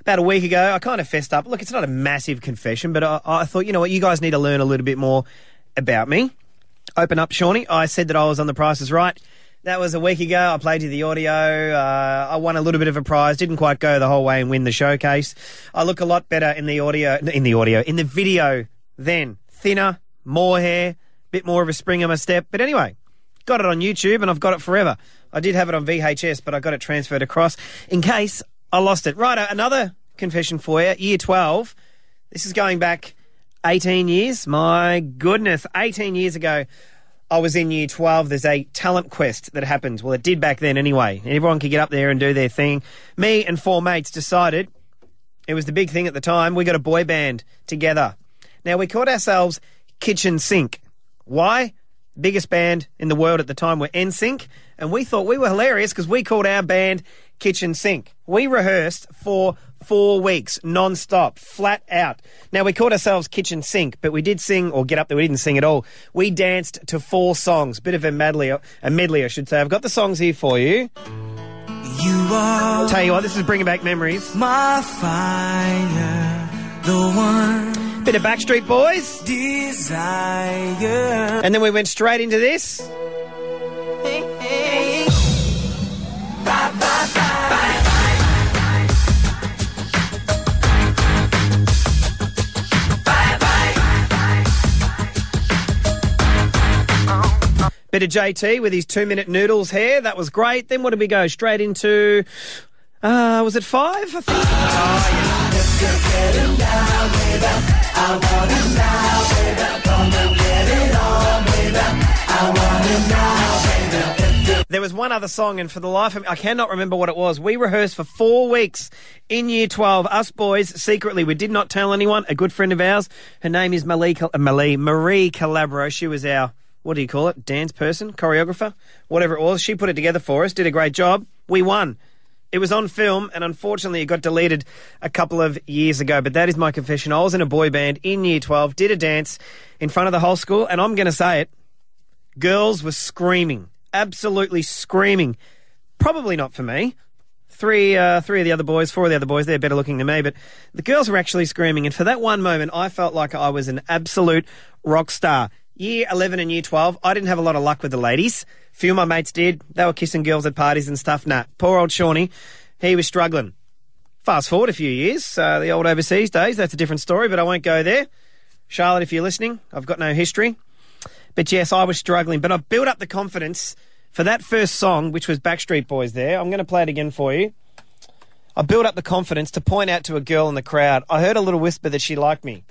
about a week ago, I kind of fessed up. Look, it's not a massive confession, but I thought, you know what, you guys need to learn a little bit more about me. Open up, Shawnee. I said that I was on The Price is Right. That was a week ago. I played you the audio. I won a little bit of a prize. Didn't quite go the whole way and win the showcase. I look a lot better in the video then. Thinner, more hair, bit more of a spring in my step. But anyway, got it on YouTube and I've got it forever. I did have it on VHS, but I got it transferred across in case I lost it. Right, another confession for you. Year 12. This is going back 18 years. My goodness, 18 years ago. I was in year 12. There's a talent quest that happens. Well, it did back then anyway. Everyone could get up there and do their thing. Me and 4 mates decided it was the big thing at the time. We got a boy band together. Now, we called ourselves Kitchen Sink. Why? Biggest band in the world at the time were NSYNC, and we thought we were hilarious because we called our band Kitchen Sink. We rehearsed for 4 weeks, non-stop, flat out. Now, we called ourselves Kitchen Sink, but we did sing, or get up there, we didn't sing at all. We danced to 4 songs, bit of a medley, I should say. I've got the songs here for you. Tell you what, this is bringing back memories. My fire, the one. Bit of Backstreet Boys. Desire. And then we went straight into this. Hey, hey. Bye, bye, bye. Bit of JT with his 2-minute noodles hair. That was great. Then what did we go? Straight into, was it 5? I think. There was one other song, and for the life of me, I cannot remember what it was. We rehearsed for 4 weeks in year 12. Us boys, secretly, we did not tell anyone. A good friend of ours, her name is Marie Calabro. She was our, what do you call it, dance person, choreographer, whatever it was. She put it together for us, did a great job. We won. It was on film, and unfortunately it got deleted a couple of years ago, but that is my confession. I was in a boy band in year 12, did a dance in front of the whole school, and I'm going to say it, girls were screaming, absolutely screaming. Probably not for me. 4 of the other boys, they're better looking than me, but the girls were actually screaming, and for that one moment I felt like I was an absolute rock star. Year 11 and year 12, I didn't have a lot of luck with the ladies. Few of my mates did. They were kissing girls at parties and stuff. Nah, poor old Shawnee, he was struggling. Fast forward a few years, the old overseas days, that's a different story, but I won't go there. Charlotte, if you're listening, I've got no history. But yes, I was struggling, but I built up the confidence for that first song, which was Backstreet Boys there. I'm going to play it again for you. I built up the confidence to point out to a girl in the crowd. I heard a little whisper that she liked me.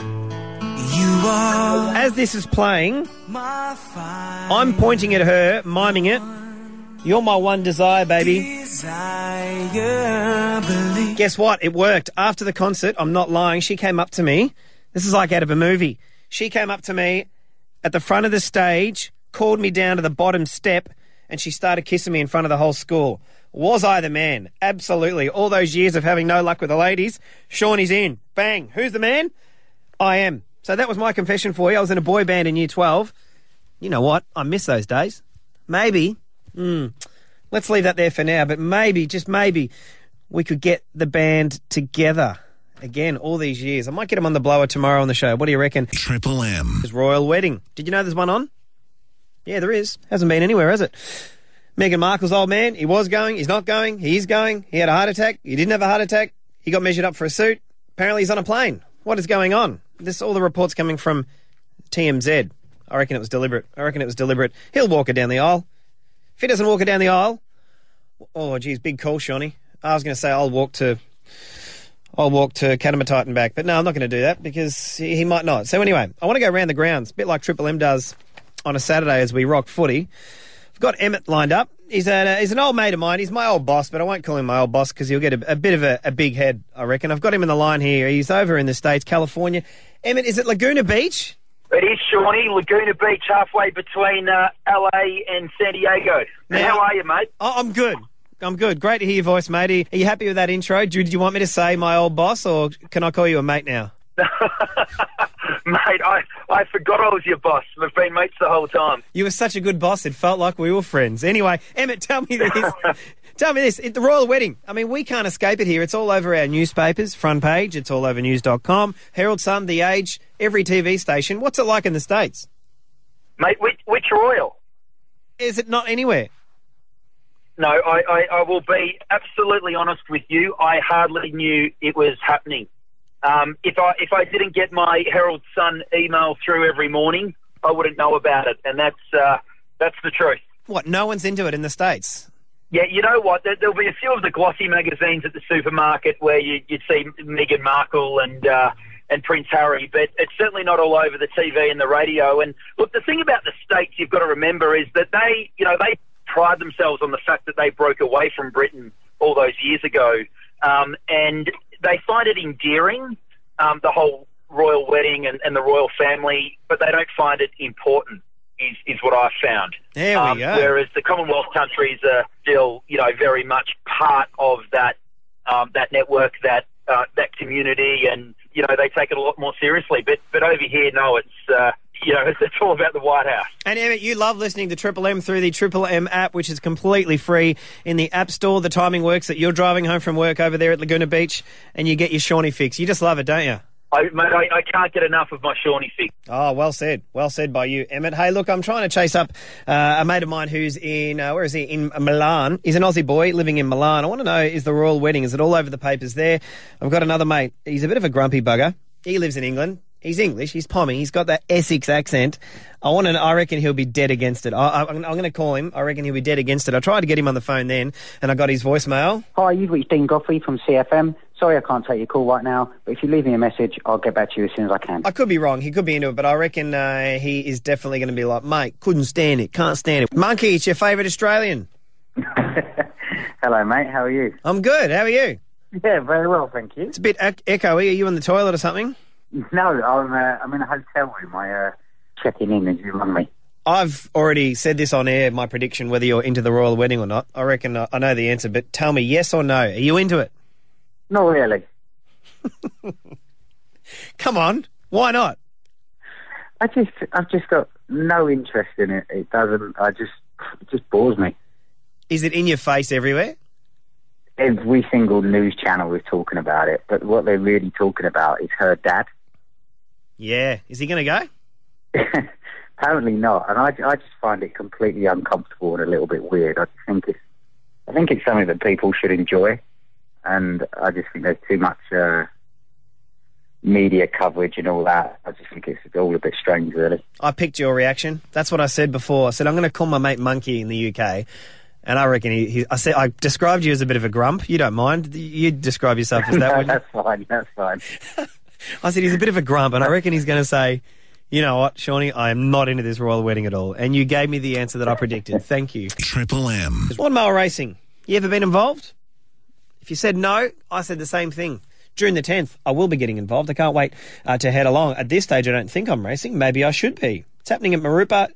As this is playing, I'm pointing at her, miming it. You're my one desire, baby. Guess what? It worked. After the concert, I'm not lying, she came up to me. This is like out of a movie. She came up to me at the front of the stage, called me down to the bottom step, and she started kissing me in front of the whole school. Was I the man? Absolutely. All those years of having no luck with the ladies, Shawnee's in. Bang. Who's the man? I am. So that was my confession for you. I was in a boy band in year 12. You know what? I miss those days. Maybe, let's leave that there for now, but maybe, just maybe, we could get the band together again all these years. I might get them on the blower tomorrow on the show. What do you reckon? Triple M. There's Royal Wedding. Did you know there's one on? Yeah, there is. Hasn't been anywhere, has it? Meghan Markle's old man, he was going, he's not going, he is going, he had a heart attack, he didn't have a heart attack, he got measured up for a suit, apparently he's on a plane. What is going on? This all the reports coming from TMZ. I reckon it was deliberate. He'll walk her down the aisle. If he doesn't walk her down the aisle, oh, geez, big call, Shawnee. I was going to say I'll walk to Catamatite and back, but no, I'm not going to do that because he might not. So anyway, I want to go around the grounds, a bit like Triple M does on a Saturday as we rock footy. I've got Emmett lined up. He's an old mate of mine. He's my old boss, but I won't call him my old boss because he'll get a bit of a big head, I reckon. I've got him in the line here. He's over in the States, California. Emmett, is it Laguna Beach? It is, Shawnee. Laguna Beach, halfway between LA and San Diego. Now, how are you, mate? Oh, I'm good. Great to hear your voice, mate. Are you happy with that intro? Do you want me to say my old boss, or can I call you a mate now? Mate, I forgot I was your boss. We've been mates the whole time. You were such a good boss, it felt like we were friends. Anyway, Emmett, tell me this. Tell me this, the royal wedding. I mean, we can't escape it here. It's all over our newspapers, front page. It's all over news.com, Herald Sun, The Age, every TV station. What's it like in the States? Mate, which royal? Is it not anywhere? No, I will be absolutely honest with you. I hardly knew it was happening. If I didn't get my Herald Sun email through every morning, I wouldn't know about it, and that's the truth. What, no one's into it in the States? Yeah, you know what? There'll be a few of the glossy magazines at the supermarket where you'd see Meghan Markle and Prince Harry, but it's certainly not all over the TV and the radio. And look, the thing about the States you've got to remember is that they pride themselves on the fact that they broke away from Britain all those years ago, and they find it endearing, the whole royal wedding and the royal family, but they don't find it important. Is what I've found. There we go. Whereas the Commonwealth countries are still, very much part of that network, that community, and they take it a lot more seriously. But over here, no, it's it's all about the White House. And Emmett, you love listening to Triple M through the Triple M app, which is completely free in the App Store. The timing works that you're driving home from work over there at Laguna Beach, and you get your Shawnee fix. You just love it, don't you? I can't get enough of my Shawnee fix. Oh, well said. Well said by you, Emmett. Hey, look, I'm trying to chase up a mate of mine who's in, where is he? In Milan. He's an Aussie boy living in Milan. I want to know, is the royal wedding, is it all over the papers there? I've got another mate. He's a bit of a grumpy bugger. He lives in England. He's English. He's Pommy. He's got that Essex accent. I reckon he'll be dead against it. I'm going to call him. I reckon he'll be dead against it. I tried to get him on the phone then, and I got his voicemail. Hi, you've reached Dean Godfrey from CFM. Sorry I can't take your call right now, but if you leave me a message, I'll get back to you as soon as I can. I could be wrong. He could be into it, but I reckon he is definitely going to be like, mate, couldn't stand it, can't stand it. Monkey, it's your favourite Australian. Hello, mate. How are you? I'm good. How are you? Yeah, very well, thank you. It's a bit echoey. Are you in the toilet or something? No, I'm in a hotel room. I checking in as you rang me. I've already said this on air, my prediction, whether you're into the royal wedding or not. I reckon I know the answer, but tell me yes or no. Are you into it? Not really. Come on. Why not? I've just got no interest in it. It just bores me. Is it in your face everywhere? Every single news channel is talking about it, but what they're really talking about is her dad. Yeah. Is he going to go? Apparently not, and I just find it completely uncomfortable and a little bit weird. I think it's something that people should enjoy, and I just think there's too much media coverage and all that. I just think it's all a bit strange, really. I picked your reaction. That's what I said before. I said I'm going to call my mate Monkey in the UK. And I reckon I described you as a bit of a grump. You don't mind? You describe yourself as that, no, wouldn't that's fine. I said he's a bit of a grump, and I reckon he's going to say, you know what, Shawnee, I am not into this royal wedding at all. And you gave me the answer that I predicted. Thank you. Triple M. Lawnmower racing. You ever been involved? If you said no, I said the same thing. June the 10th, I will be getting involved. I can't wait to head along. At this stage, I don't think I'm racing. Maybe I should be. It's happening at Marupna,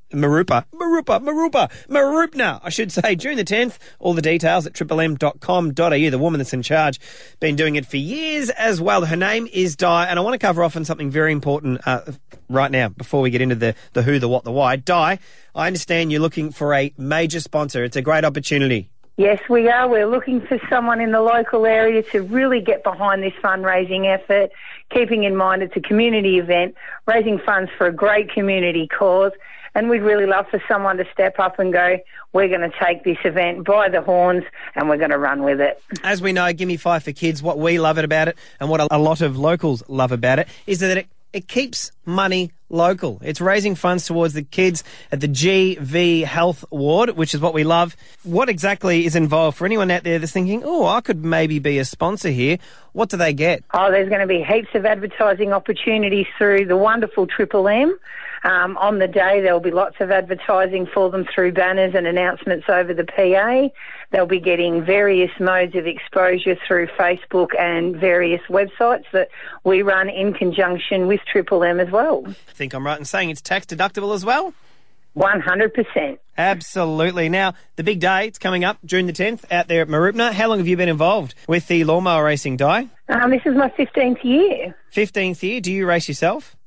I should say, June the 10th. All the details at triplem.com.au. The woman that's in charge, been doing it for years as well. Her name is Di, and I want to cover off on something very important right now before we get into the who, the what, the why. Di, I understand you're looking for a major sponsor. It's a great opportunity. Yes, we are. We're looking for someone in the local area to really get behind this fundraising effort, keeping in mind it's a community event, raising funds for a great community cause, and we'd really love for someone to step up and go, we're going to take this event by the horns and we're going to run with it. As we know, Gimme 5 for Kids, what we love it about it and what a lot of locals love about it is that it keeps money local. It's raising funds towards the kids at the GV Health Ward, which is what we love. What exactly is involved for anyone out there that's thinking, oh, I could maybe be a sponsor here? What do they get? Oh, there's going to be heaps of advertising opportunities through the wonderful Triple M. On the day, there'll be lots of advertising for them through banners and announcements over the PA. They'll be getting various modes of exposure through Facebook and various websites that we run in conjunction with Triple M as well. I think I'm right in saying it's tax deductible as well? 100%. Absolutely. Now, the big day, it's coming up, June the 10th, out there at Marupna. How long have you been involved with the lawnmower racing, Di? This is my 15th year. 15th year. Do you race yourself?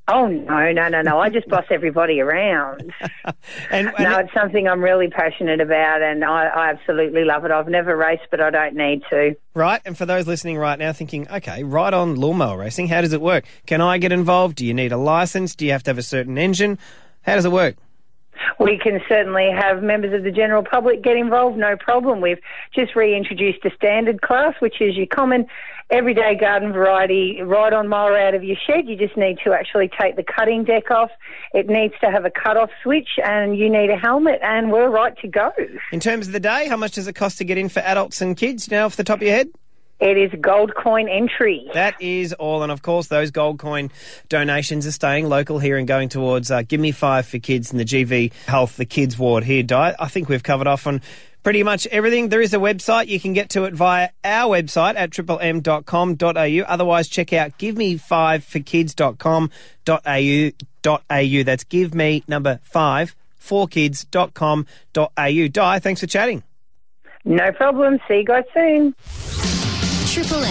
Oh, no. I just boss everybody around. No, it's something I'm really passionate about, and I absolutely love it. I've never raced, but I don't need to. Right, and for those listening right now thinking, okay, right on lawnmower racing, how does it work? Can I get involved? Do you need a licence? Do you have to have a certain engine? How does it work? We can certainly have members of the general public get involved, no problem. We've just reintroduced a standard class, which is your common everyday garden variety ride-on mower out of your shed. You just need to actually take the cutting deck off. It needs to have a cut-off switch, and you need a helmet, and we're right to go. In terms of the day, how much does it cost to get in for adults and kids, you know, off the top of your head? It is gold coin entry. That is all. And, of course, those gold coin donations are staying local here and going towards Give Me 5 for Kids and the GV Health, the Kids Ward here, Di. I think we've covered off on pretty much everything. There is a website. You can get to it via our website at triplem.com.au. Otherwise, check out giveme5forkids.com.au. That's give me number 5 4kids.com.au. Di, thanks for chatting. No problem. See you guys soon. Triple M.